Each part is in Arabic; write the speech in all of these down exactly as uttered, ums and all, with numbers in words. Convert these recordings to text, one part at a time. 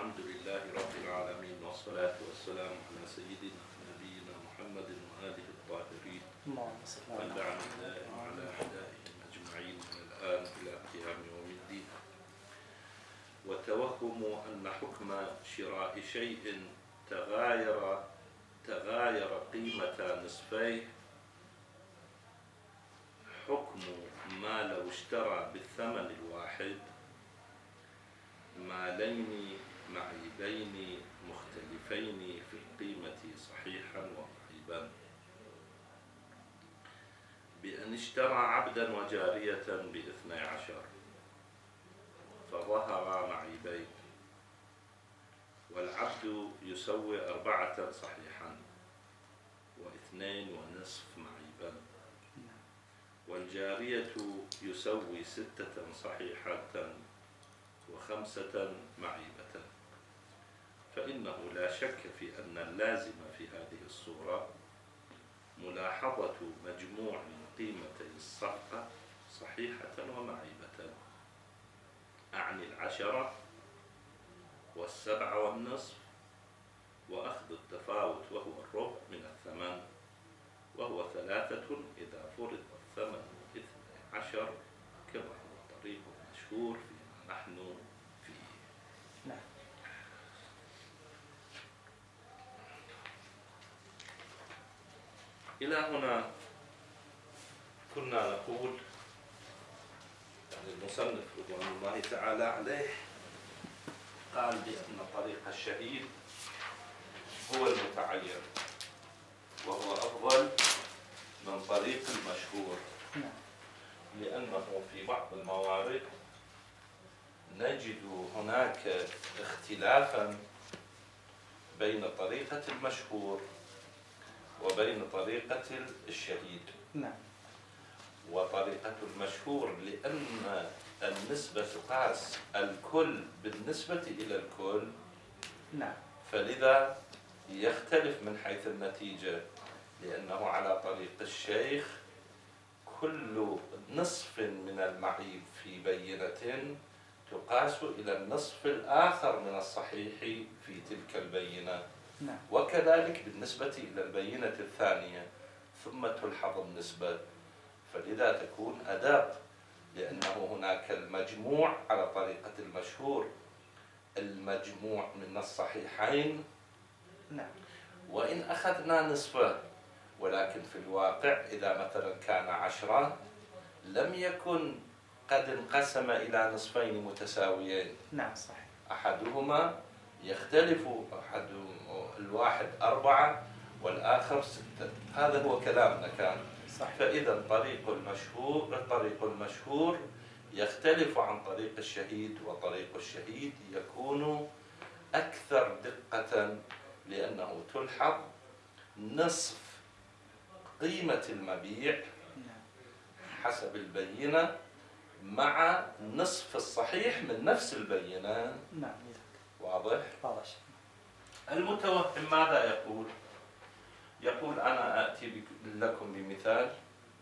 الحمد لله رب العالمين، والصلاة والسلام على سيدنا نبينا محمد وآله الطاهرين واللعنة الدائم على أعدائهم أجمعين من الآن إلى قيام يوم الدين. وتوهم أن حكم شراء شيء تغاير تغاير قيمة نصفيه حكم ما لو اشترى بالثمن الواحد مالين معيبين مختلفين في القيمة صحيحا ومعيبا، بأن اشترى عبدا وجارية باثني عشر فظهر معيبين، والعبد يسوي أربعة صحيحا واثنين ونصف معيبا، والجارية يسوي ستة صحيحة وخمسة معيبة، فإنه لا شك في أن اللازم في هذه الصورة ملاحظة مجموع قيمتي الصفقة صحيحة ومعيبة، أعني العشرة والسبعة والنصف، وأخذ التفاوت وهو الربع من الثمن، وهو ثلاثة إذا فرض الثمن اثني عشر كما هو طريق مشهور فيما نحن فيه. نعم. إلى هنا كنا نقول يعني المصنف رضوان الله تعالى عليه قال بأن طريق الشهيد هو المتعين وهو أفضل من طريق المشهور، لأنه في بعض الموارد نجد هناك اختلافا بين طريقة المشهور وبين طريقة الشهيد. نعم. وطريقة المشهور لأن النسبة تقاس الكل بالنسبة إلى الكل. نعم. فلذا يختلف من حيث النتيجة، لأنه على طريق الشيخ كل نصف من المعيب في بينة تقاس إلى النصف الآخر من الصحيح في تلك البينة. نعم. وكذلك بالنسبة إلى البينة الثانية ثم تلحظ النسبة، فلذا تكون أداء، لأنه هناك المجموع على طريقة المشهور المجموع من الصحيحين. نعم. وإن أخذنا نصفه، ولكن في الواقع إذا مثلا كان عشرة لم يكن قد انقسم إلى نصفين متساويين. نعم صحيح. أحدهما يختلف، أحد الواحد أربعة والآخر ستة، هذا هو كلامنا كان. صحيح. فإذا طريق المشهور الطريق المشهور يختلف عن طريق الشهيد، وطريق الشهيد يكون أكثر دقة، لأنه تلحظ نصف قيمة المبيع حسب البينة مع نصف الصحيح من نفس البينة. نعم. واضح؟ واضح. المتوهم ماذا يقول؟ يقول أنا آتي لكم بمثال: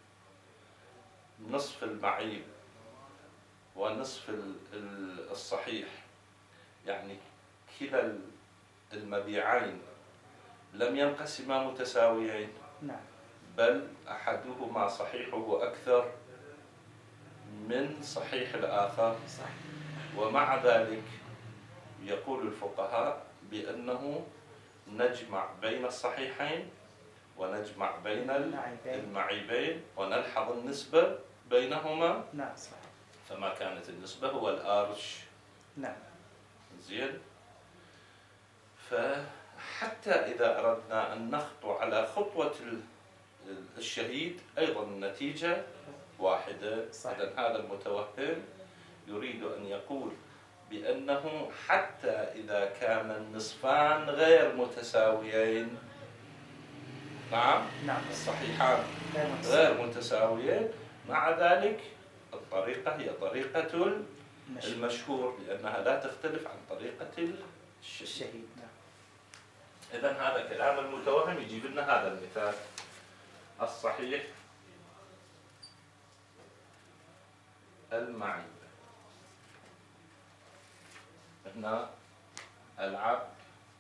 نصف المعيب ونصف الصحيح، يعني كلا المبيعين لم ينقسما متساويين. نعم. بل أحدهما صحيحه أكثر من صحيح الآخر. صح. ومع ذلك يقول الفقهاء بأنه نجمع بين الصحيحين ونجمع بين المعيبين ونلحظ النسبة بينهما. نعم صح. فما كانت النسبة هو الآرش. نعم. زين. فحتى إذا أردنا أن نخطو على خطوة الشهيد أيضا النتيجة واحدة. إذن هذا المتوهم يريد أن يقول بأنه حتى إذا كان النصفان غير متساويين، نعم نعم الصحيحان غير متساويين، مع ذلك الطريقة هي طريقة المشهور، لأنها لا تختلف عن طريقة الشهيد. نعم. إذن هذا كلام المتوهم يجيب لنا هذا المثال: الصحيح المعيب. هنا العبد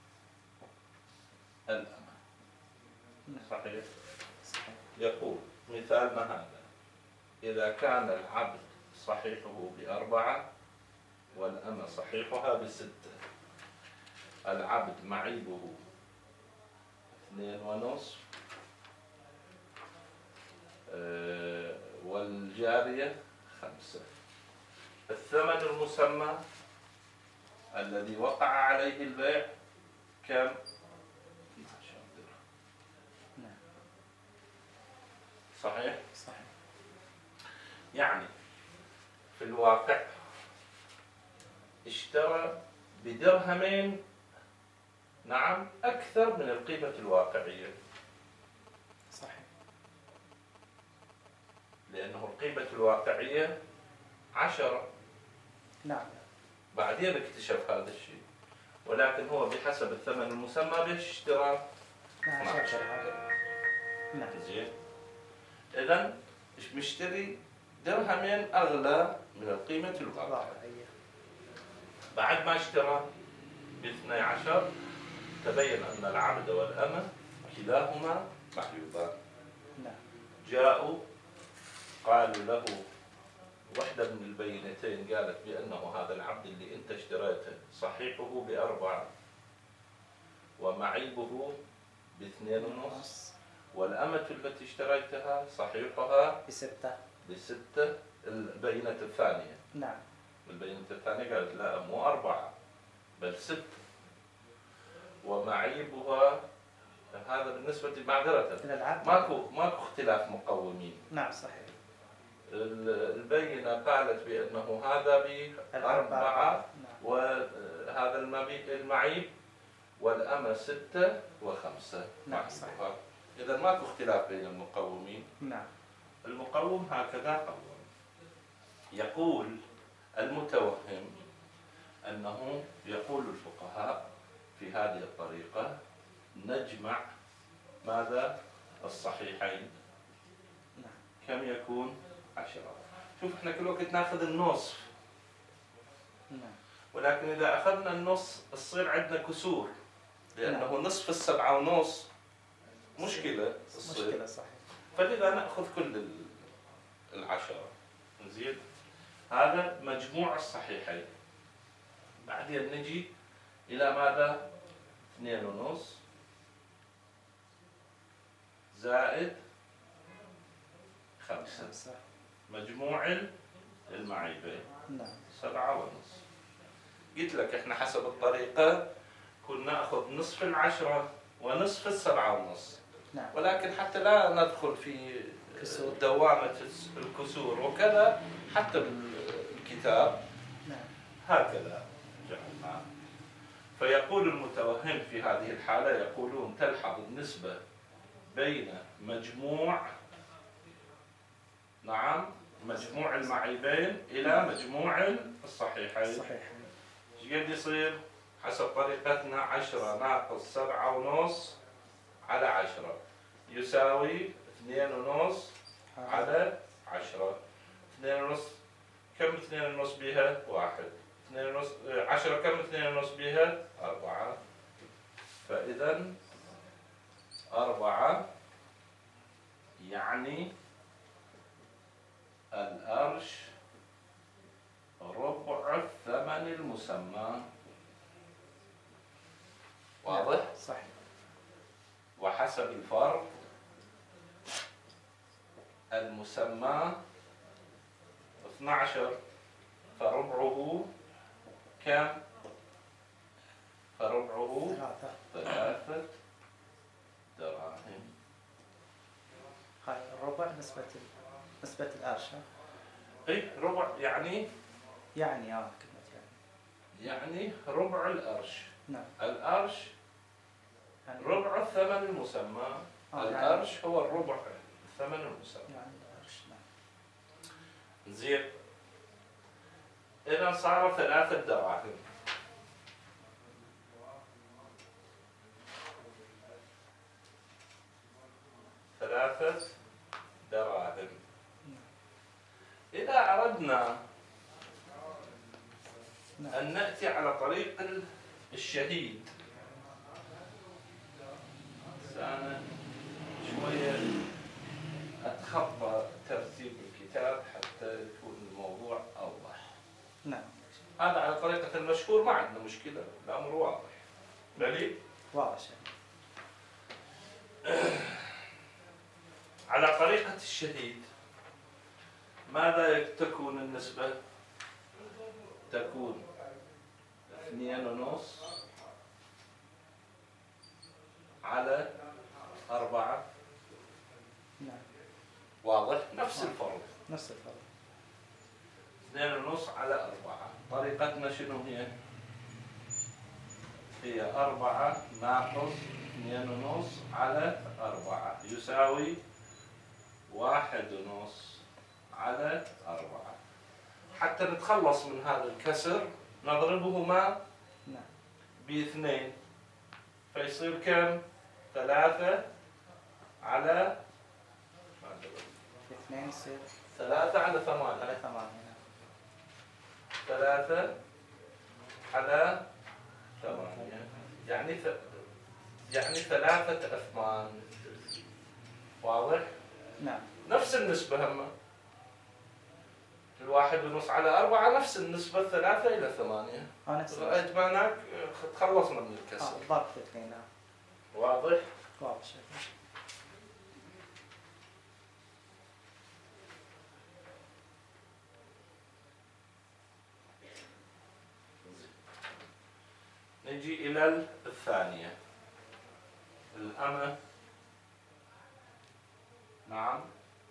الأمة. صحيح؟ يقول مثالنا هذا: إذا كان العبد صحيحه بأربعة والأمة صحيحها بستة، العبد معيبه اثنين ونصف، أه والجارية خمسة. الثمن المسمى الذي وقع عليه البيع كم؟ اثنا عشر درهم. صحيح؟ صحيح. يعني في الواقع اشترى بدرهمين، نعم، أكثر من القيمة الواقعية. صحيح. لأنه القيمة الواقعية عشرة. نعم. بعدين اكتشف هذا الشيء، ولكن هو بحسب الثمن المسمى به اشترى اثنا عشر. نعم. زين. إذن مشتري درهمين أغلى من القيمة الواقعية. بعد ما اشترى باثني عشر تبين أن العبد والأمة كلاهما معيوبان. نعم. جاءوا قالوا له واحدة من البينتين قالت بأنه هذا العبد اللي أنت اشتريته صحيحه بأربعة ومعيبه باثنين ونص، والأمة التي اشتريتها صحيحها بستة بستة. البينة الثانية، نعم، البينة الثانية قالت لا، مو أربعة بل ستة، ومعيبها هذا بالنسبة معذرة ماكو ماكو اختلاف مقومين. نعم صحيح. البينة قالت بأنه هذا بأربعة وهذا المعيب، والأمة ستة وخمسة. نعم صحيح. إذا ماكو اختلاف بين المقومين. نعم. المقوم هكذا قوم. يقول المتوهم أنه يقول الفقهاء في هذه الطريقة: نجمع ماذا؟ الصحيحين. نعم. كم يكون؟ عشرة. شوف احنا كل وقت ناخذ النصف. نعم. ولكن إذا أخذنا النص تصير عندنا كسور، لأنه نعم. نصف السبعة ونص مشكلة تصير. مشكلة صحيح. فلذا نأخذ كل العشرة. زين. هذا مجموع الصحيحين. بعدين نجي إلى ماذا؟ اثنين ونص زائد خمسة. خمسة. مجموع المعيبين. نعم. سبعة ونص. قلت لك احنا حسب الطريقة كنا نأخذ نصف العشرة ونصف السبعة ونص. نعم. ولكن حتى لا ندخل في كسور. دوامة الكسور وكذا حتى بالكتاب. نعم. هكذا جعلنا. فيقول المتوهم في هذه الحالة، يقولون تلحظ النسبة بين مجموع، نعم، مجموع المعيبين إلى مجموع الصحيحين. صحيح. ايش قد يصير؟ حسب طريقتنا عشرة ناقص سبعة ونص على عشرة يساوي اثنين ونص على عشرة. اثنين ونص كم اثنين ونص بها؟ واحد. اثنين ونص عشرة كم اثنين ونص بها؟ أربعة. فإذا أربعة يعني الأرش ربع الثمن المسمى. واضح؟ صحيح. وحسب الفرق المسمى اثنا عشر فربعه كم؟ فربعه ثلاثة دراهم. هاي الربع نسبة نسبة الأرش. اي ربع يعني يعني اه كلمة يعني يعني ربع الأرش. نعم. الأرش يعني ربع الثمن المسمى. آه الأرش يعني هو الربع الثمن المسمى. يعني الأرش. نعم. زين. إذا صار ثلاثة دراهم. ثلاثة دراهم. إذا أردنا أن نأتي على طريق الشهيد أنا شوية أتخطى ترتيب الكتاب حتى يكون الموضوع أوضح. نعم. هذا على طريقة المشهور ما عندنا مشكلة، الأمر واضح. بلي؟ واضح. على طريقة الشهيد ماذا تكون النسبة؟ تكون اثنين ونص على أربعة. نعم. واضح؟ نفس الفرق. نفس الفرق. اثنين ونص على أربعة. طريقتنا شنو هي؟ هي أربعة ناقص اثنين ونص على أربعة يساوي واحد ونص على أربعة. حتى نتخلص من هذا الكسر نضربهما نعم. باثنين فيصير كم؟ ثلاثة على اثنين يصير ثلاثة على ثمانية. على ثمانية. ثلاثة على ثمانية يعني ث... يعني ثلاثة أثمان. واضح؟ نعم. نفس النسبة هم الواحد ونص على أربعة نفس النسبة ثلاثة إلى ثمانية. اه نفس أجمعناك تخلصنا من الكسر. اه ضرب في اثنين. نعم. واضح؟ واضح شكرا. نجي إلى الثانية الأمة. نعم.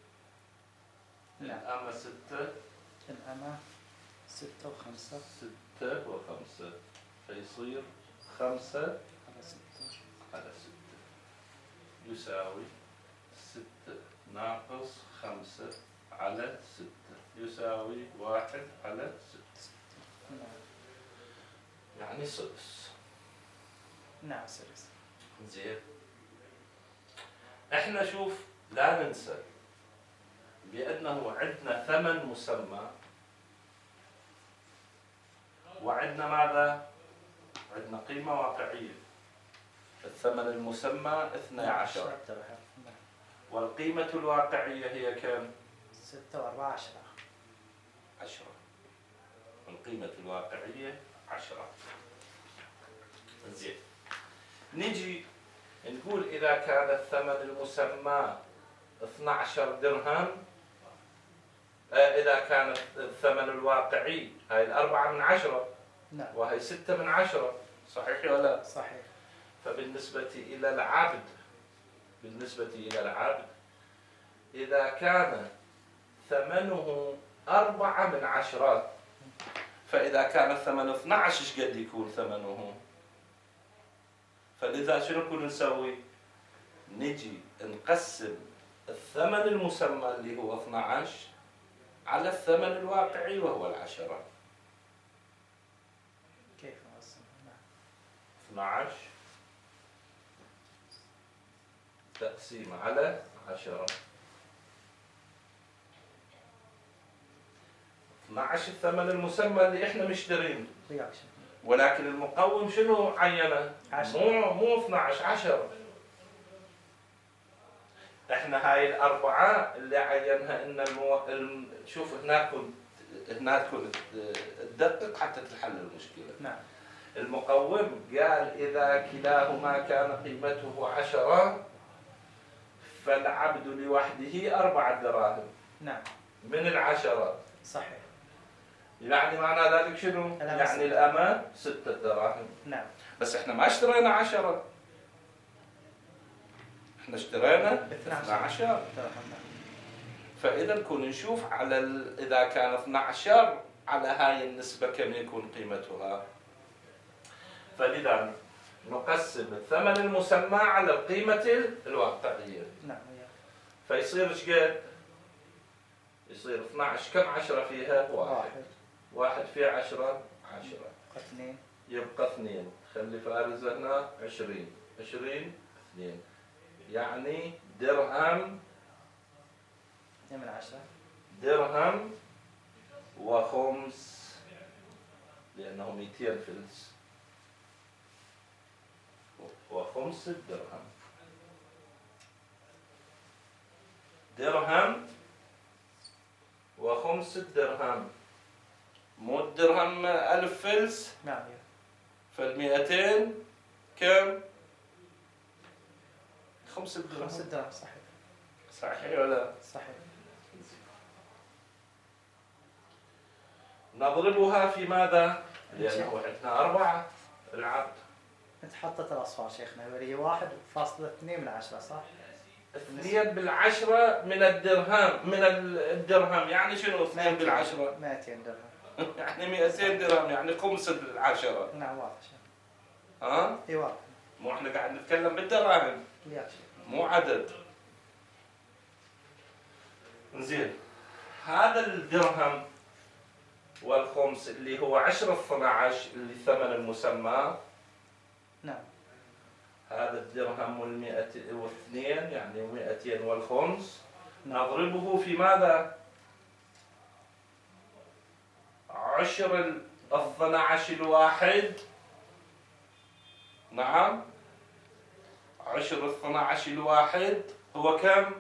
نعم. الأمة ستة. الأمة ستة وخمسة. ستة وخمسة فيصير خمسة على ستة على ستة يساوي ستة ناقص خمسة على ستة يساوي واحد على ستة. نعم. يعني سدس. نعم سدس. زين. احنا شوف لا ننسى بأنه عندنا ثمن مسمى وعندنا ماذا؟ عندنا قيمة واقعية. الثمن المسمى اثني عشر والقيمة الواقعية هي كم؟ ستة وأربعة عشرة. عشرة. القيمة الواقعية عشرة. زين. نجي نقول إذا كان الثمن المسمى اثني عشر درهم إذا كان الثمن الواقعي هاي الأربعة من عشرة. نعم. وهي ستة من عشرة. صحيح ولا لا؟ صحيح. فبالنسبة إلى العبد بالنسبة إلى العبد إذا كان ثمنه أربعة من عشرة فإذا كان الثمن اثني عشر إيش قد يكون ثمنه؟ فلذا شنو نكون نسوي؟ نجي نقسم الثمن المسمى اللي هو اثني عشر على الثمن الواقعي وهو العشرة. كيف نقسم؟ اثني عشر تقسيم على عشرة. اثني عشر الثمن المسمى اللي احنا مشترين ولكن المقوم شنو عينه؟ مو مو اثني عشر عشرة. احنا هاي الأربعة اللي عينها ان المو... الم... شوف هناك هناك تدقق حتى تحل المشكلة. نعم. المقوم قال إذا كلاهما كان قيمته عشرة فالعبد لوحده أربعة دراهم. نعم. من العشرة. صحيح. يعني معنى ذلك شنو؟ يعني الأمة ستة دراهم. نعم. بس احنا ما اشترينا عشرة. احنا اشترينا اثني عشر. فإذا نكون نشوف على ال... إذا كان اثني عشر على هاي النسبة كم يكون قيمتها. فلذا نقسم الثمن المسمى على القيمة الواقعية. نعم. فيصير ايش قد؟ يصير اثني عشر كم عشرة فيها؟ واحد. واحد في عشرة عشرة. اثنين. يبقى اثنين. خلي فارزة هنا عشرين. عشرين اثنين. يعني درهم. اثنين من عشرة. درهم وخمس لأنه مئتين فلس. وخمس الدرهم. درهم وخمس الدرهم، مو الدرهم ألف فلس؟ نعم. فالمئتين كم؟ خمس الدرهم. خمس الدرهم صحيح. صحيح ولا؟ صحيح. نضربها في ماذا؟ لأنه عندنا أربعة العبد. انت حطت الأصفار شيخنا، هي واحد فاصلة اثنين من عشرة صح؟ اثنين بالعشرة من الدرهم، من الدرهم يعني شنو اثنين بالعشرة؟ مئتين درهم. يعني مئتين درهم، يعني خمس العشرة. نعم واضح. ها؟ اي واضح. مو احنا قاعد نتكلم بالدراهم مو عدد. زين، هذا الدرهم والخمس اللي هو عشرة اثنى عشر اللي ثمن المسمى. نعم. هذا الدرهم والمئة واثنين يعني مئتين والخمس. نعم. نضربه في ماذا؟ عشر الاثنى عشر الواحد. نعم، عشر الاثنى عشر الواحد هو كم؟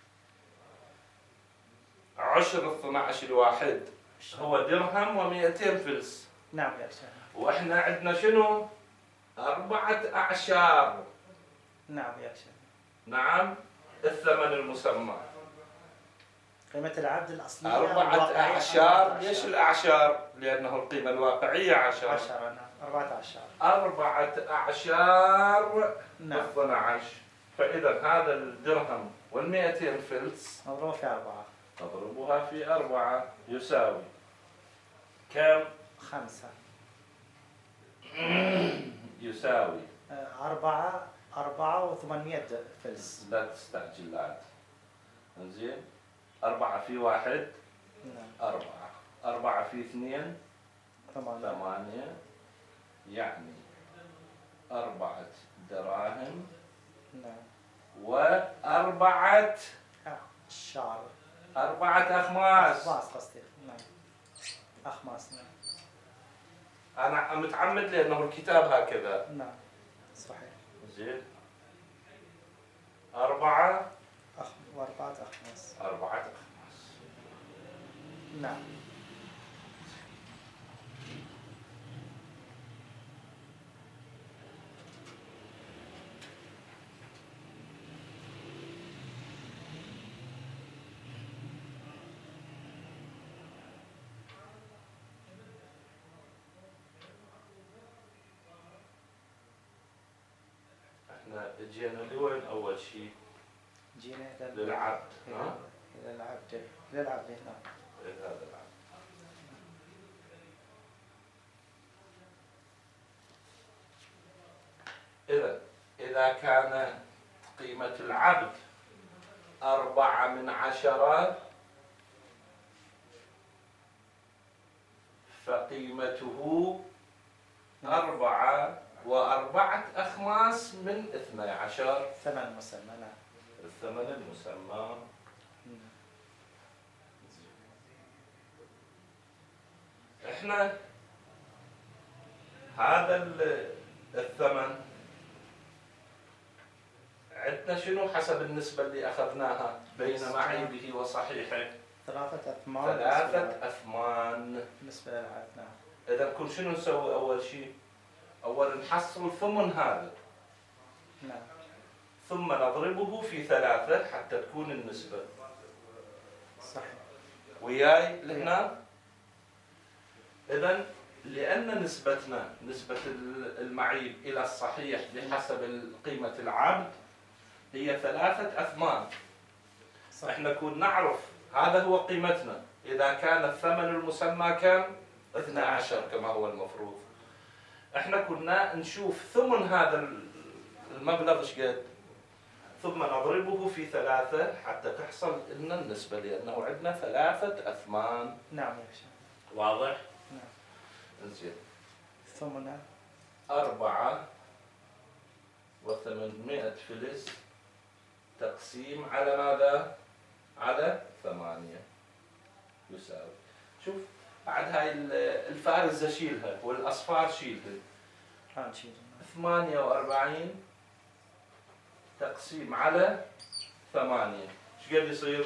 عشر الاثنى عشر الواحد هو درهم ومئتين فلس. نعم يا شيخ. واحنا عندنا شنو؟ أربعة أعشار. نعم يا شيخ. نعم، الثمن المسمى. قيمة العبد الأصلية أربعة أعشار. ليش الأعشار؟ لأنه القيمة الواقعية عشر. عشرة. نعم. أربعة أعشار. أربعة أعشار. نعم. اثنى عشر. فإذا هذا الدرهم والمئتين فلس مضروب في أربعة. نضربها في أربعة يساوي كم؟ خمسة. يساوي أربعة أربعة وثمانمائة فلس. لا تستعجل الآن. انزين، أربعة في واحد نعم. أربعة، أربعة في اثنين ثمانية. ثمانية، يعني أربعة دراهم. نعم. وأربعة أعشار. أربعة أخماس. أخماس قصدي. نعم. أخماس. نعم. أنا متعمد لأنه الكتاب هكذا. نعم صحيح. زين، أربعة أخ وأربعة أخماس. أربعة أخماس. نعم. احنا جينا لوين أول شيء؟ جينا للعبد. ها؟ إلى العبد. إلى العبد هنا. إلى هذا العبد. إذا إذا كان قيمة العبد أربعة من عشرة فقيمته أربعة وأربعة أخماس من اثني عشر. ثمن مسمى. نعم. الثمن المسمى. احنا هذا الثمن عندنا شنو حسب النسبة اللي أخذناها بين معيبه وصحيحه؟ ثلاثة أثمان. ثلاثة أثمان بالنسبة للعبد. نعم. إذا كل شنو نسوي أول شيء؟ أول نحصل ثمن هذا. نعم. ثم نضربه في ثلاثة حتى تكون النسبة. صحيح. وياي لهنا؟ إذا لأن نسبتنا نسبة المعيب إلى الصحيح بحسب قيمة العبد هي ثلاثة أثمان. صح. احنا كنا نعرف هذا هو قيمتنا إذا كان الثمن المسمى كم؟ اثني عشر كما هو المفروض. احنا كنا نشوف ثمن هذا المبلغ ايش قد؟ ثم نضربه في ثلاثة حتى تحصل لنا النسبة لأنه عندنا ثلاثة أثمان. نعم يا شيخ. واضح؟ نعم. زين. ثم أربعة وثمانمائة فلس تقسيم على ماذا؟ على ثمانية يساوي. شوف بعد هاي الفارزة شيلها والأصفار شيلها. هنشيل ثمانية وأربعين تقسيم على ثمانية ايش قد يصير؟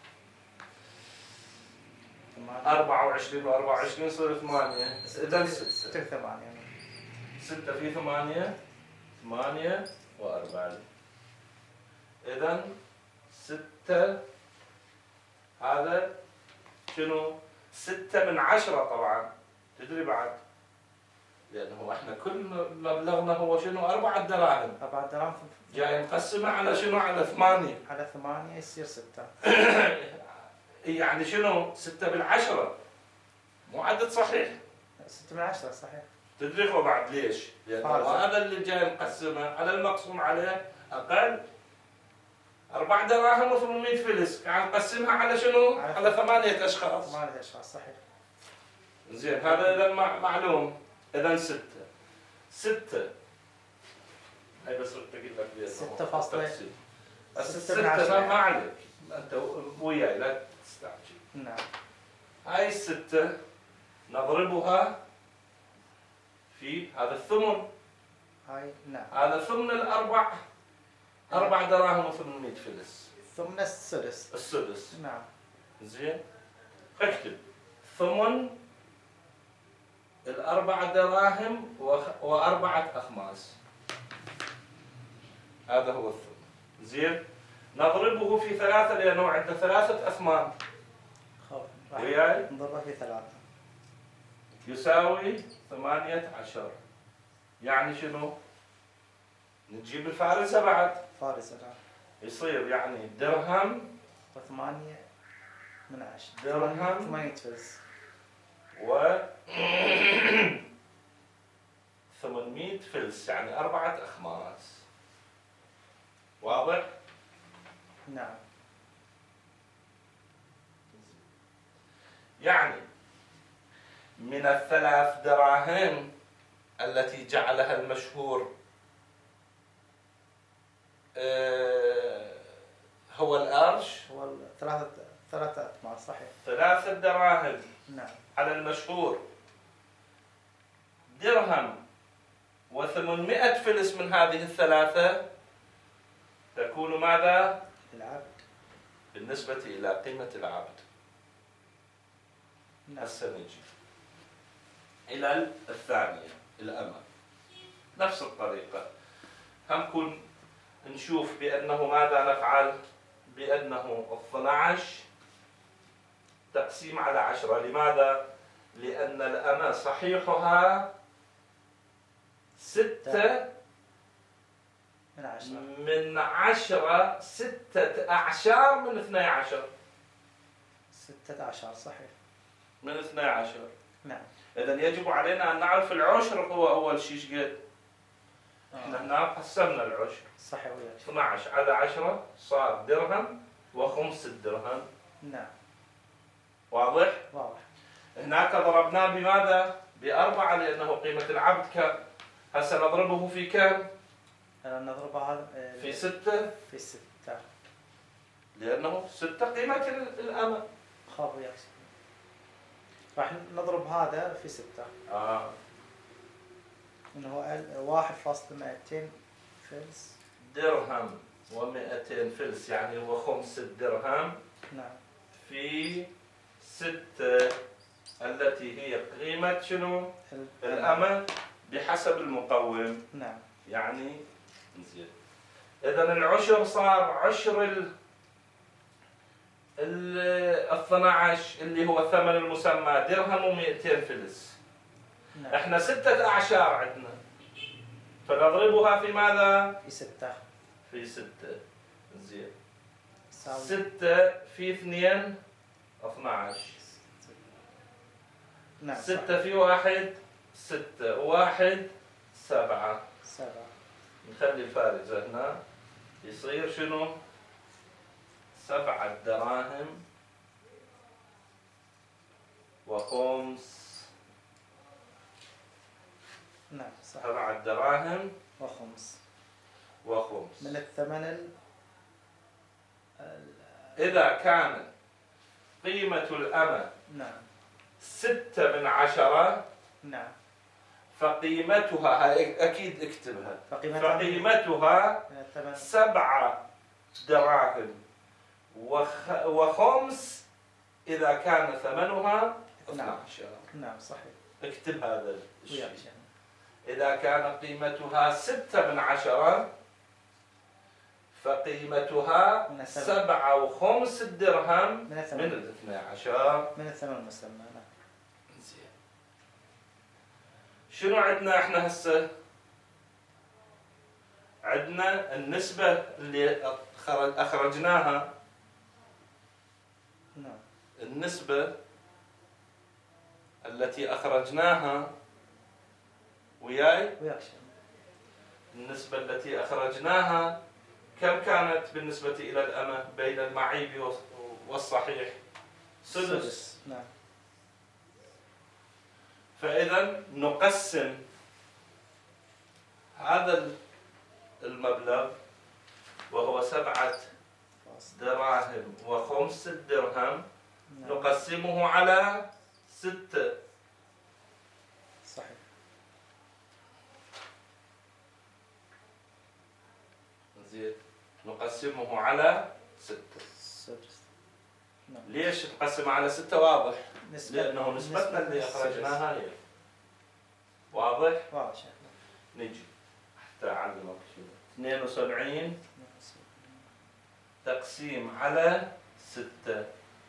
أربعة وعشرين وأربعة وعشرين يصير ثمانية. إذا ستة ثمانية. ستة في ثمانية ثمانية وأربعين. إذا ستة هذا شنو؟ ستة من عشرة طبعا. تدري بعد؟ لأنه احنا كل مبلغنا هو شنو؟ أربعة دراهم. أربعة دراهم جاي نقسمها على شنو؟ على ثمانية. على ثمانية يصير ستة. يعني شنو؟ ستة بالعشرة. مو عدد صحيح. ستة من عشرة صحيح. تدري هو بعد ليش؟ لأنه هذا اللي جاي نقسمه على المقسوم عليه أقل. أربع دراهم وثمانمائة فلس، يعني نقسمها على شنو؟ على, على ثمانية أشخاص. ثمانية أشخاص صحيح. زين هذا إذا معلوم. إذا ستة. ستة. هاي بس بقول لك ليه. ستة فاصلة. ستة ما ما عليك. أنت وياي لا تستعجل. نعم. هاي الستة نضربها في هذا الثمن. هاي نعم. هذا ثمن الأربع. أربع دراهم وثمانمائة فلس. ثمن السدس. السدس. نعم. زين. اكتب ثمن الأربع دراهم وأربعة أخماس. هذا هو الثمن. زين. نضربه في ثلاثة لأنه عنده ثلاثة أثمان. وياي؟ نضربه في ثلاثة. يساوي ثمانية عشر. يعني شنو؟ نجيب الفارزة بعد. فارزة نعم. يصير يعني درهم وثمانية من عشر. درهم ثمانية فلس. و ثمانمائة فلس يعني أربعة أخماس. واضح؟ نعم. يعني من الثلاث دراهم التي جعلها المشهور هو الأرش. هو ثلاثة ثلاثة أثمان صحيح. ثلاثة دراهم. نعم. على المشهور درهم وثمانمائة فلس من هذه الثلاثة تكون ماذا؟ العبد. بالنسبة إلى قيمة العبد. نعم. هسه نجي إلى الثانية الأمة. نفس الطريقة. هم كن نشوف بأنه ماذا نفعل؟ بأنه اثني عشر تقسيم على عشرة. لماذا؟ لأن الأمة صحيحها ستة من عشرة. من عشرة. ستة أعشار من اثني عشر. ستة عشر صحيح. من اثني عشر. نعم. إذن يجب علينا أن نعرف العشر هو أول شيء ايش قد. احنا هنا قسمنا العشر. صحيح وياك. اثني عشر على عشرة صار درهم وخمس الدرهم. نعم. واضح؟ واضح. هناك ضربناه بماذا؟ بأربعة لأنه قيمة العبد كم؟ هسه نضربه في كم؟ نضربه هذا في ستة. في ستة. لأنه ستة قيمة الأمة. خاف وياك. راح نضرب هذا في ستة. آه. إنه واحد فاصلة مائتين فلس. درهم ومائتين فلس يعني هو خمس الدرهم. نعم. في ستة التي هي قيمة شنو؟ الأمة بحسب المقوم. نعم. يعني زين. إذن العشر صار عشر ال الاثنى عشر اللي هو الثمن المسمى درهم ومئتين فلس. نعم. احنا ستة أعشار عندنا. فنضربها في ماذا؟ في ستة. في ستة. زين. ساوي. ستة في اثنين اثنى عشر. نعم. ستة في واحد ستة. واحد سبعة. سبعة. نخلي الفارزة هنا. يصير شنو؟ سبعة دراهم وخمس. نعم صح. سبعة دراهم وخمس. وخمس. من الثمن ال... إذا كان قيمة الأمة نعم ستة من عشرة. نعم. فقيمتها، هاي أكيد اكتبها، فقيمتها, فقيمتها سبعة دراهم وخ... وخمس إذا كان ثمنها اثنا عشر. نعم صحيح. اكتب هذا الشيء. إذا كان قيمتها ستة من عشرة فقيمتها سبعة وخمس الدرهم من الاثنى عشر من الثمن المسمى. زين. شنو عندنا احنا هسه؟ عندنا النسبة اللي أخرجناها. نعم. النسبة التي أخرجناها وياي؟ وياك. النسبة التي أخرجناها كم كانت بالنسبة إلى الأمة بين المعيب والصحيح؟ سدس. نعم. فإذا نقسم هذا المبلغ وهو سبعة دراهم وخمس درهم، نقسمه على ستة. صحيح. زين. نقسمه على ستة. سدس. نعم. ليش نقسمه على ستة؟ واضح. لأنه نسبتنا اللي أخرجناها هي. واضح؟ واضح. نجي حتى أعلمك شيء. اثنين وسبعين تقسيم على ستة.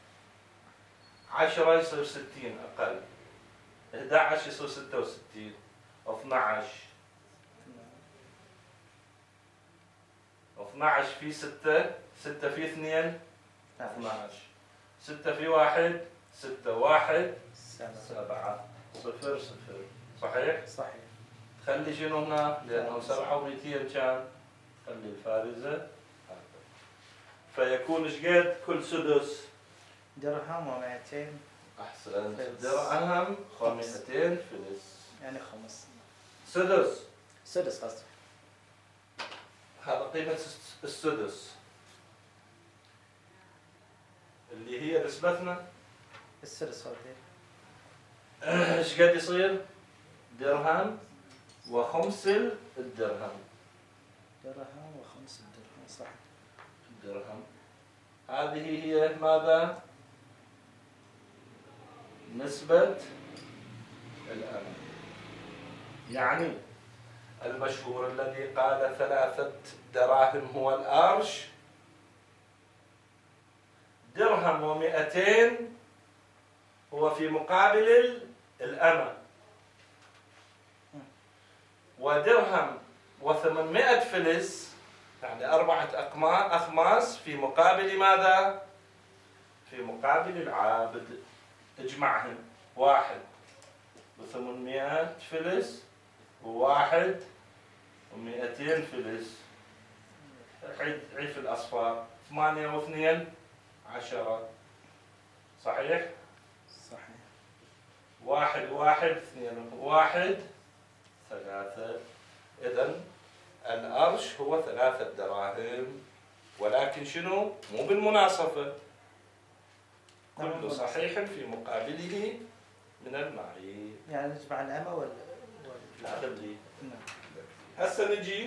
عشرة يصير ستين أقل. إحدى عشر يصير ستة وستين. اثنا عشر. اثنا عشر في ستة. ستة في اثنين. اثنا عشر. ستة في واحد. ستة. واحد. سبعة. صفر صفر. صحيح؟ صحيح. تخلي شنو هنا؟ لأنه سبعة ومئتين كان. خلي الفارزة. فيكون شقد كل سدس؟ درهم ومئتين. أحسن. درهم ومئتين فلس. يعني خمس. سدس. سدس قصدي. هذا قيمة السدس اللي هي نسبتنا. السدس هذي. ايش قد يصير؟ درهم وخمس الدرهم. درهم وخمس الدرهم. صح. الدرهم. هذه هي ماذا؟ نسبة الأمة. يعني المشهور الذي قال ثلاثة دراهم هو الأرش، درهم ومئتين هو في مقابل الأمة، ودرهم وثمانمائة فلس يعني أربعة أخماس في مقابل ماذا؟ في مقابل العابد. اجمعهم. واحد وثمانمائة فلس وواحد ومئتين فلس. عيد عيف الأصفار. ثمانية واثنين عشرة. صحيح؟ صحيح. واحد واحد اثنين واحد ثلاثة. إذن الأرش هو ثلاثة دراهم، ولكن شنو؟ مو بالمناصفة. كل صحيح في مقابله من المعيب. يعني نجمع الأمة ولا لا خلي. نعم. هسه نجي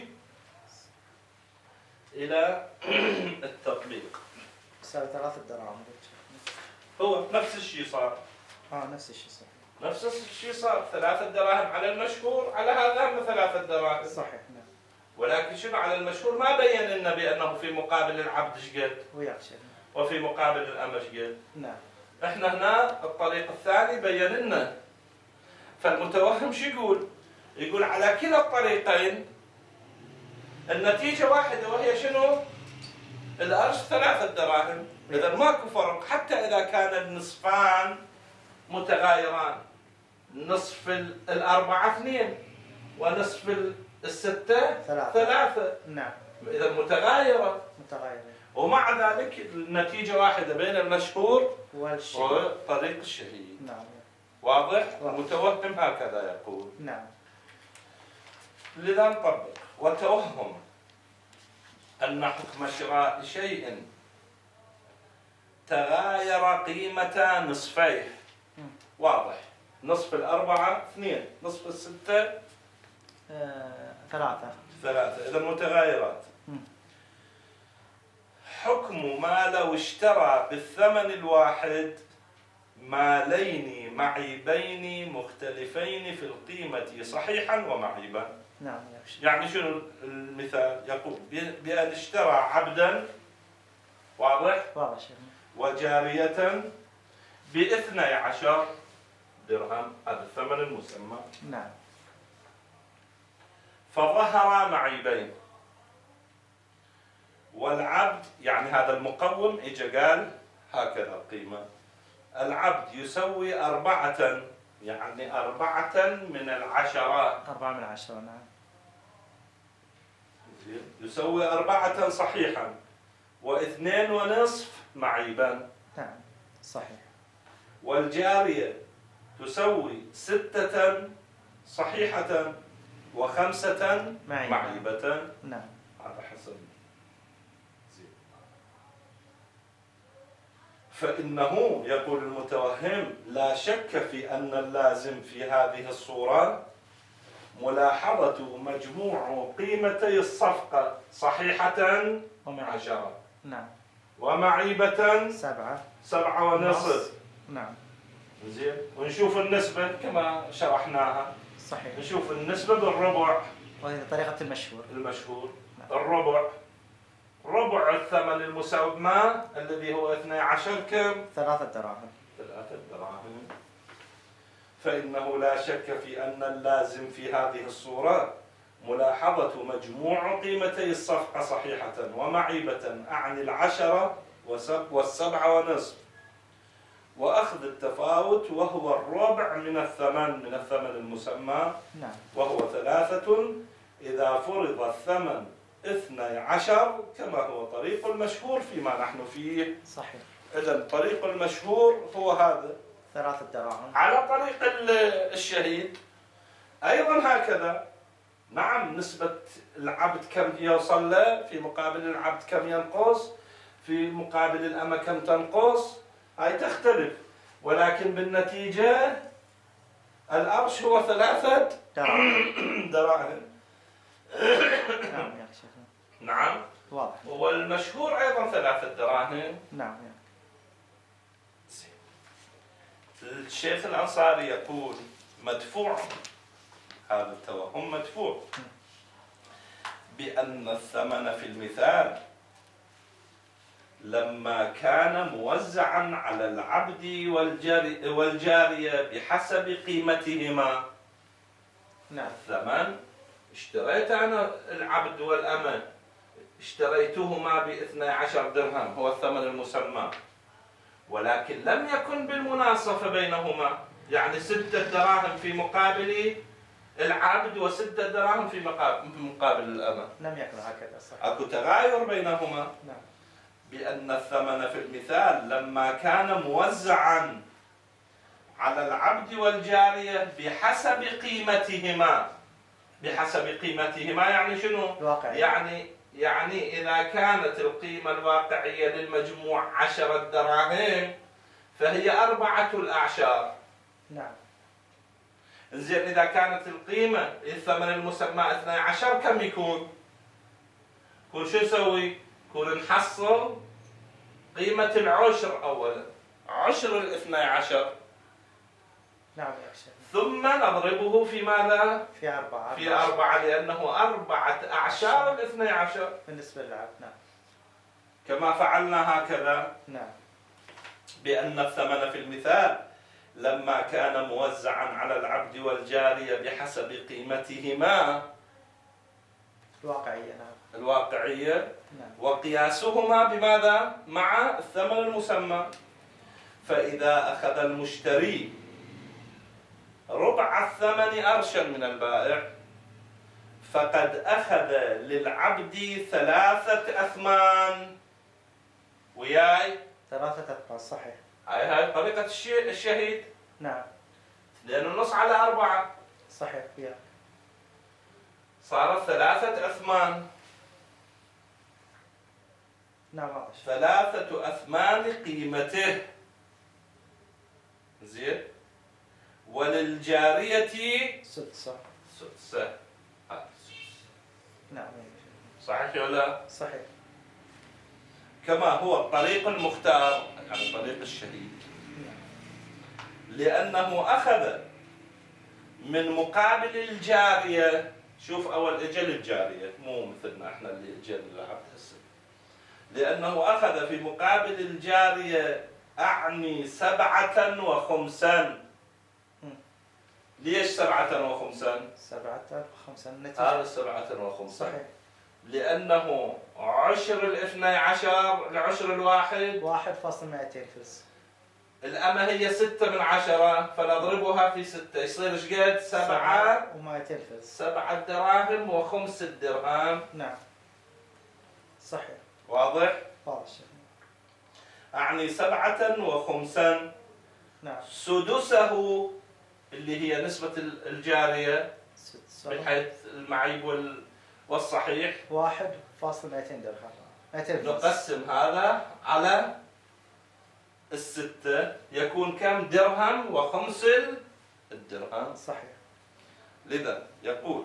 إلى التطبيق. يساوي ثلاثة دراهم. هو نفس الشيء صار. اه نفس الشيء صحيح. نفس الشيء صار. ثلاثة دراهم على المشهور، على هذا هم ثلاثة دراهم. صحيح. نعم. ولكن شنو على المشهور ما بين لنا بأنه في مقابل العبد شقد وياك شيخ. وفي مقابل الأمة شقد. نعم. احنا هنا الطريق الثاني بين لنا. فالمتوهم شو يقول؟ يقول على كلا الطريقين النتيجة واحدة، وهي شنو؟ الأرش ثلاثة دراهم. إذا ماكو فرق حتى إذا كان النصفان متغايران. نصف الأربعة اثنين ونصف الستة ثلاثة. ثلاثة. نعم. إذا متغايرة. متغايرة. ومع ذلك النتيجة واحدة بين المشهور وطريق الشهيد. نعم. واضح؟ المتوهم هكذا يقول. نعم. لذا نطبق. وتوهم أن حكم شراء شيء تغاير قيمة نصفيه. واضح. نصف الأربعة اثنين، نصف الستة آه، ثلاثة ثلاثة، إذا متغايرات. مم. حكم ما لو اشترى بالثمن الواحد مالين معيبين مختلفين في القيمة صحيحا ومعيبا. نعم يا شيخ. يعني شنو المثال؟ يقول بأن اشترى عبدا، واضح؟ واضح شيخ. وجارية باثني عشر درهم، هذا الثمن المسمى. نعم. فظهر معيبين، والعبد يعني هذا المقوم اجى قال هكذا القيمة، العبد يسوي أربعة، يعني أربعة من العشرة. أربعة من عشرة. نعم. يسوي أربعة صحيحا واثنين ونصف معيبا. نعم صحيح. والجارية تسوي ستة صحيحة وخمسة معيبة. معيبة. نعم. هذا حسن. فإنه يقول المتوهم لا شك في أن اللازم في هذه الصورة ملاحظة مجموع قيمتي الصفقة صحيحة عشرة. نعم. ومعيبة سبعة. سبعة ونصف. نعم. زين، ونشوف النسبة كما شرحناها. صحيح. نشوف النسبة بالربع، وهي طريقة المشهور. المشهور. نعم. الربع، ربع الثمن المسمى الذي هو اثني عشر كم؟ ثلاثة دراهم. ثلاثة دراهم. فإنه لا شك في أن اللازم في هذه الصورة ملاحظة مجموع قيمتي الصفقة صحيحة ومعيبة أعني العشرة والسبعة ونصف، وأخذ التفاوت وهو الربع من الثمن من الثمن المسمى. نعم. وهو ثلاثة إذا فرض الثمن اثني عشر كما هو طريق المشهور فيما نحن فيه. صحيح. إذن طريق المشهور هو هذا، ثلاثة دراهم. على طريق الشهيد أيضا هكذا. نعم، نسبة العبد كم يوصل له في مقابل العبد كم ينقص، في مقابل الأمة كم تنقص، هاي تختلف، ولكن بالنتيجة الأرش هو ثلاثة دراهم. دراهم. نعم يا شيخ. نعم. واضح. والمشهور أيضا ثلاثة دراهم. نعم يا. الشيخ الأنصاري يقول مدفوع، هذا التوهم مدفوع، بأن الثمن في المثال لما كان موزعا على العبد والجاري والجارية بحسب قيمتهما. نعم. الثمن اشتريت أنا العبد والأمة، اشتريتهما باثني عشر درهم هو الثمن المسمى، ولكن لم يكن بالمناصفة بينهما، يعني ستة دراهم في مقابل العبد وستة دراهم في مقابل الأمة. لم يكن هكذا. صحيح. أكو تغاير بينهما. نعم. بأن الثمن في المثال لما كان موزعا على العبد والجارية بحسب قيمتهما. بحسب قيمتهما يعني شنو؟ الواقعية. يعني يعني إذا كانت القيمة الواقعية للمجموع عشرة دراهم فهي أربعة الأعشار. نعم. زين، إذا كانت القيمة الثمن المسمى اثني عشر كم يكون؟ يكون شو نسوي؟ يكون نحصل قيمة العشر أولا، عشر الاثني عشر. نعم يا شيخ. ثم نضربه في ماذا؟ في أربعة. في أربعة، لأنه أربعة أعشار الاثني عشر بالنسبة للعبد. نعم. كما فعلنا هكذا. نعم. بأن الثمن في المثال لما كان موزعا على العبد والجارية بحسب قيمتهما الواقعية. نعم. الواقعية. نعم. وقياسهما بماذا؟ مع الثمن المسمى. فإذا أخذ المشتري ربع الثمن أرشا من البائع فقد أخذ للعبد ثلاثة أثمان. وياي؟ ثلاثة أثمان. صحيح. هاي هاي طريقة الشهيد. نعم. لأن النص على أربعة. صحيح. وياي. صارت ثلاثة أثمان. نعم واضح. ثلاثة أثمان قيمته. زين. وللجارية سدسة. سدسة. نعم. صحيح ولا؟ صحيح. كما هو الطريق المختار، يعني طريق الشهيد، لأنه أخذ من مقابل الجارية. شوف أول إجل الجارية، مو مثلنا إحنا اللي إجل العبد هسه. لأنه أخذ في مقابل الجارية أعني سبعة وخمسا. ليش سبعة وخمسا؟ سبعة وخمسا نتيجة. هذا سبعة وخمسا. صحيح. لأنه عشر الاثني عشر لعشر الواحد واحد فاصل مائتين فلس. الأمة هي ستة من عشرة، فنضربها في ستة يصير ايش قد؟ سبعة ومائتين فلس. سبعة دراهم وخمس درهم. نعم. صحيح. واضح؟ واضح. أعني سبعة وخمسا. نعم. سدسه اللي هي نسبة الجارية من حيث المعيب وال... والصحيح واحد فاصل مائتين درهم. مائتين فلس. نقسم هذا على الستة يكون كم؟ درهم وخمس الدرهم. صحيح. لذا يقول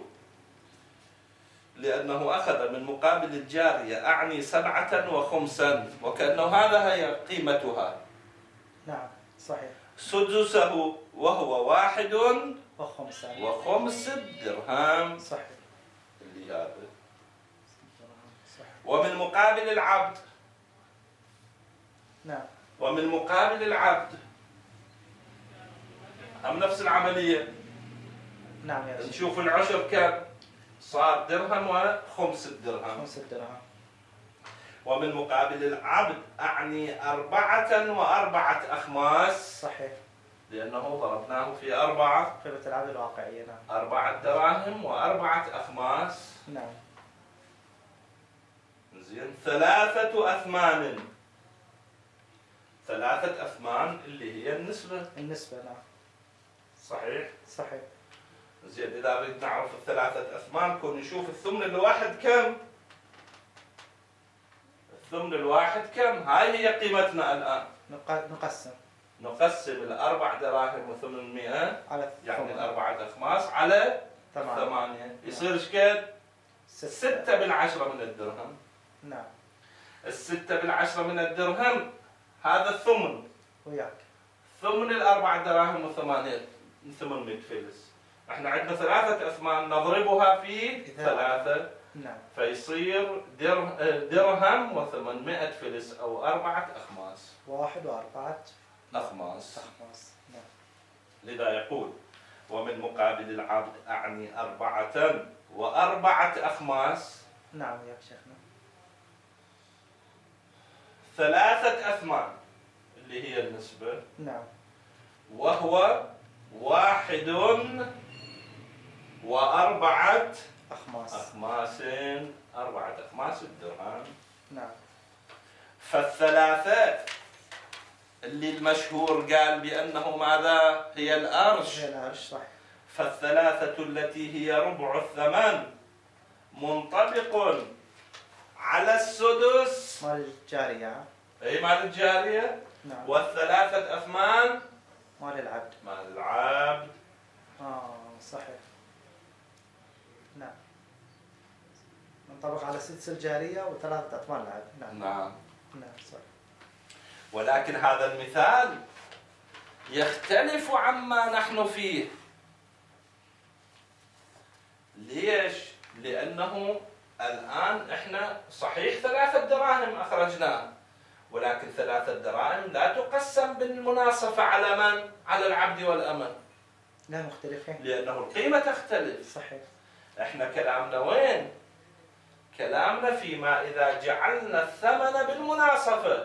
لأنه أخذ من مقابل الجارية أعني سبعة وخمسا، وكأنه هذا هي قيمتها. نعم. صحيح. سدسه وهو واحد وخمسة وخمس الدرهم. صحيح. اللي هذا. ومن مقابل العبد. نعم. ومن مقابل العبد هم نفس العملية. نعم يا شيخ. نشوف العشر كم صار؟ درهم وخمس الدرهم. خمس الدرهم. ومن مقابل العبد أعني أربعة وأربعة أخماس. صحيح. لأنه ضربناه في أربعة. قيمة العبد الواقعية. نعم. أربعة دراهم وأربعة أخماس. نعم. زين. ثلاثة أثمان. ثلاثة أثمان اللي هي النسبة. النسبة. نعم. صحيح. صحيح. زين. إذا أريد نعرف الثلاثة أثمان كون نشوف الثمن الواحد كم؟ الثمن الواحد كم؟ هاي هي قيمتنا الآن. نقسم. نقسم الأربع دراهم وثمانمائة على يعني الأربعة أخماس على ثمانية. ثمانية يصير إيش قد؟ ستة بالعشرة من الدرهم. نعم. الستة بالعشرة من الدرهم هذا الثمن. وياك. ثمن الأربع دراهم وثمانية ثمانمائة فلس. احنا عندنا ثلاثة أثمان نضربها في ثلاثة. نعم. فيصير درهم وثمانمائة فلس أو أربعة أخماس. واحد وأربعة أخماس. أخماس. نعم. لذا يقول ومن مقابل العبد أعني أربعة وأربعة أخماس. نعم يا شيخنا. ثلاثة أثمان اللي هي النسبة. نعم. وهو واحد وأربعة أخماس. أخماس. أربعة أخماس الدرهم. نعم. فالثلاثة اللي المشهور قال بأنه ماذا؟ هي الأرش. هي الأرش. صح. فالثلاثة التي هي ربع الثمن منطبق على السدس مال الجارية. أي مال الجارية. نعم. والثلاثة أثمان مال العبد. مال العبد. آه صحيح. نعم. منطبق على سدس الجارية وثلاثة أثمان العبد. نعم. نعم. نعم صح. ولكن هذا المثال يختلف عما نحن فيه. ليش؟ لأنه الآن إحنا صحيح ثلاثة دراهم أخرجناه، ولكن ثلاثة دراهم لا تقسم بالمناصفة على من؟ على العبد والأمة. لا مختلفين. لأنه القيمة تختلف. صحيح. إحنا كلامنا وين؟ كلامنا فيما إذا جعلنا الثمن بالمناصفة.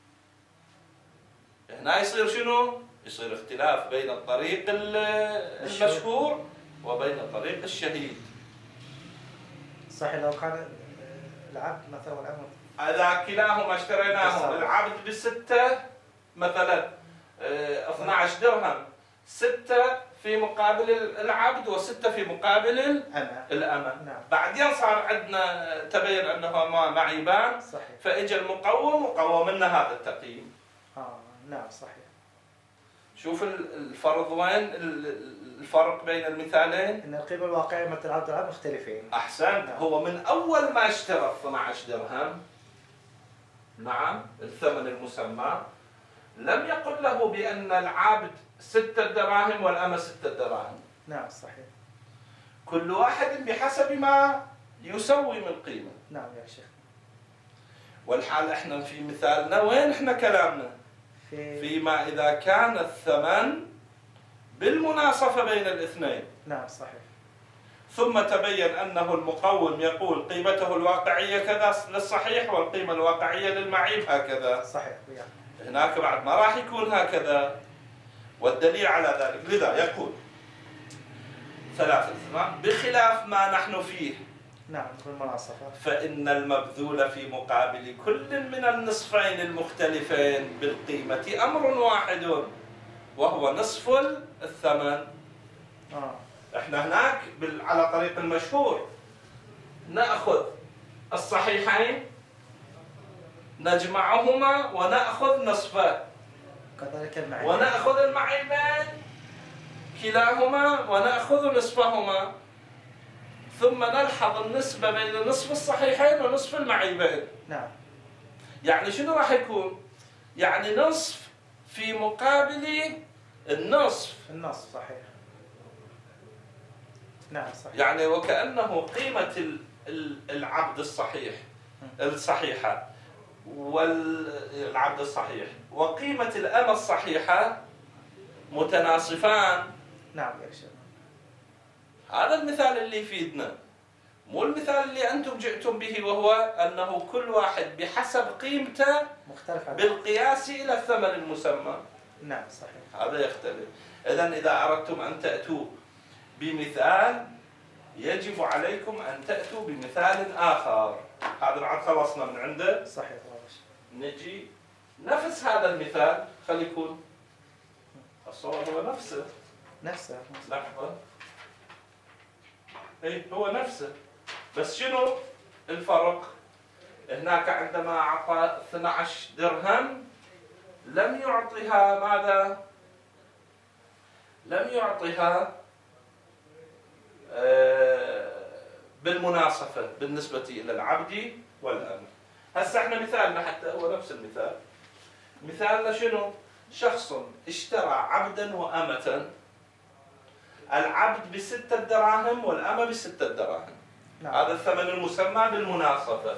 هنا يصير شنو؟ يصير اختلاف بين الطريق المشهور وبين الطريق الشهيد. صحيح. لو كان العبد مثلا والأمة إذا كلاهما اشتريناهم العبد بستة مثلا اثني عشر درهم، ستة في مقابل العبد وستة في مقابل الأمة. الأمة. نعم. بعدين صار عندنا تبين أنه معيبان. صحيح. فإجا المقوم وقوم لنا هذا التقييم. آه نعم صحيح. شوف الفرض وين الفرق بين المثالين؟ ان القيمه الواقعيه مثل العبد والعبد مختلفين. احسنت. هو من اول ما اشترى اثني عشر درهم، نعم، الثمن المسمى، لم يقل له بان العبد ستة دراهم والأمة ستة دراهم. نعم صحيح. كل واحد بحسب ما يسوي من قيمه. نعم يا شيخ. والحال احنا في مثالنا وين احنا كلامنا؟ في فيما اذا كان الثمن بالمناصفة بين الاثنين. نعم صحيح. ثم تبين أنه المقوم يقول قيمته الواقعية كذا للصحيح والقيمة الواقعية للمعيب هكذا. صحيح. هناك بعد ما راح يكون هكذا، والدليل على ذلك لذا يقول ثلاث اثناء بخلاف ما نحن فيه. نعم بالمناصفة. فإن المبذول في مقابل كل من النصفين المختلفين بالقيمة أمر واحد وهو نصف الثمن. آه. احنا هناك على طريق المشهور نأخذ الصحيحين نجمعهما ونأخذ نصفه، كذلك المعيبين ونأخذ المعيبين كلاهما ونأخذ نصفهما، ثم نلحظ النسبة بين نصف الصحيحين ونصف المعيبين. نعم. يعني شنو راح يكون؟ يعني نصف في مقابل النصف. النصف صحيح. نعم صحيح. يعني وكأنه قيمة العبد الصحيح الصحيحة والعبد الصحيح وقيمة الأمة الصحيحة متناصفان. نعم يا شيخ. هذا المثال اللي يفيدنا، مو المثال اللي أنتم جئتم به وهو أنه كل واحد بحسب قيمته مختلف بالقياس إلى الثمن المسمى. نعم صحيح. هذا يختلف. إذن إذا أردتم أن تأتوا بمثال يجب عليكم أن تأتوا بمثال آخر. هذا بعد خلصنا من عنده. صحيح. نجي نفس هذا المثال، خلي يكون الصور هو نفسه. نفسه. لحظة. اي هو نفسه، بس شنو الفرق؟ هناك عندما أعطى اثني عشر درهم لم يعطيها ماذا؟ لم يعطيها بالمناصفة بالنسبة إلى العبد والأمة. هسه احنا مثالنا حتى هو نفس المثال. مثالنا شنو؟ شخص اشترى عبدا وأمة، العبد بستة دراهم والأمة بستة دراهم. نعم. هذا الثمن المسمى بالمناصفة.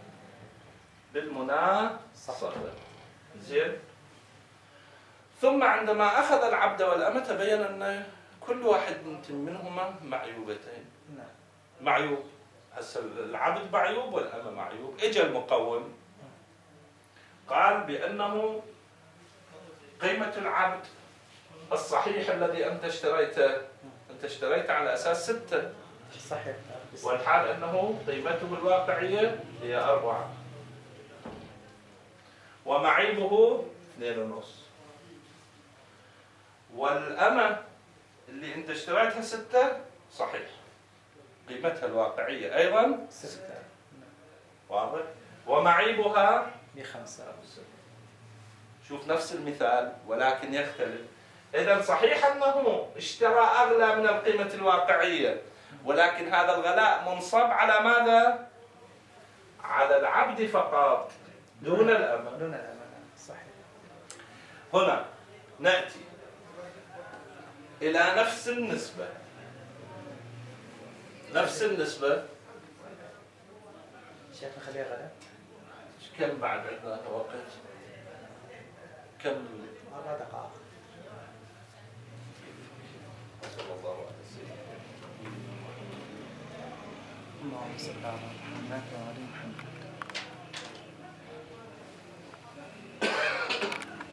بالمناصفة. زين. ثم عندما أخذ العبد والأمة تبين أن كل واحد منهما معيوبتين. نعم. معيوب. هسه العبد معيوب والأمة معيوب. اجى المقوم قال بأنه قيمة العبد الصحيح الذي أنت اشتريته، أنت اشتريته على أساس ستة. صحيح. والحال أنه قيمته الواقعية هي أربعة. ومعيبه اثنين ونص. والأمة اللي أنت اشتريتها ستة صحيح. قيمتها الواقعية أيضا ستة. واضح؟ ومعيبها بخمسة. شوف نفس المثال ولكن يختلف. إذن صحيح أنه اشترى أغلى من القيمة الواقعية، ولكن هذا الغلاء منصب على ماذا؟ على العبد فقط دون الأمة. دون الأمة. صحيح. هنا نأتي إلى نفس النسبة. نفس النسبة. شيخ نخليها غدا. كم بعد عندنا وقت؟ كم؟ أربع دقائق. صلى الله عليه وسلم. اللهم صل على محمد وعلى محمد.